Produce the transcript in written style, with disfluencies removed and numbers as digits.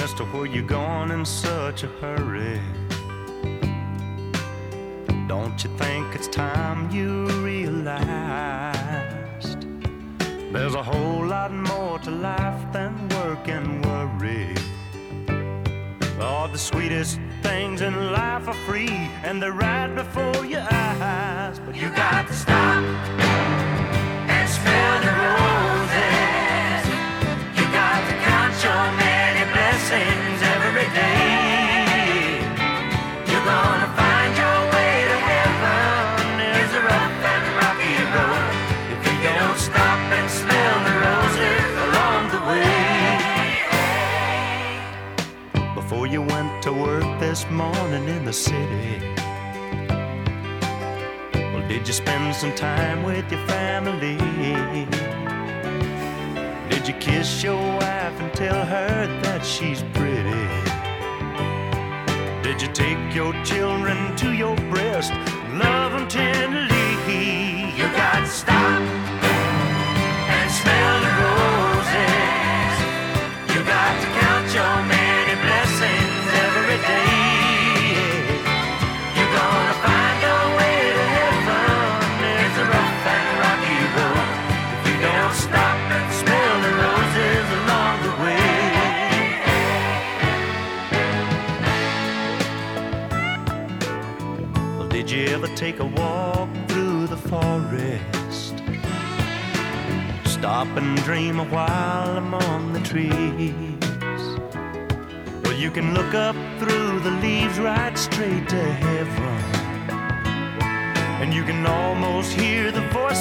Mister, where you gone in such a hurry? Don't you think it's time you realized there's a whole lot more to life than work and worry? All the sweetest things in life are free, and they're right before your eyes. But you got to stop and smell the roses. You got to count your many blessings every day. You're gonna find your way to heaven. There's a rough and rocky road if you don't stop and smell the roses along the way. Before you went to work this morning in the city, well, did you spend some time with your family? Did you kiss your wife and tell her that she's pretty? Did you take your children to your breast, love them tenderly? You got to stop and smell the roses. You got to count your many blessings every day. You're gonna find your way to heaven. There's a rough and rocky road if you don't stop and smell the roses along the way. Well, did you ever take a walk through the forest? Stop and dream a while among the trees. Well, you can look up through the leaves right straight to heaven, and you can almost hear the voice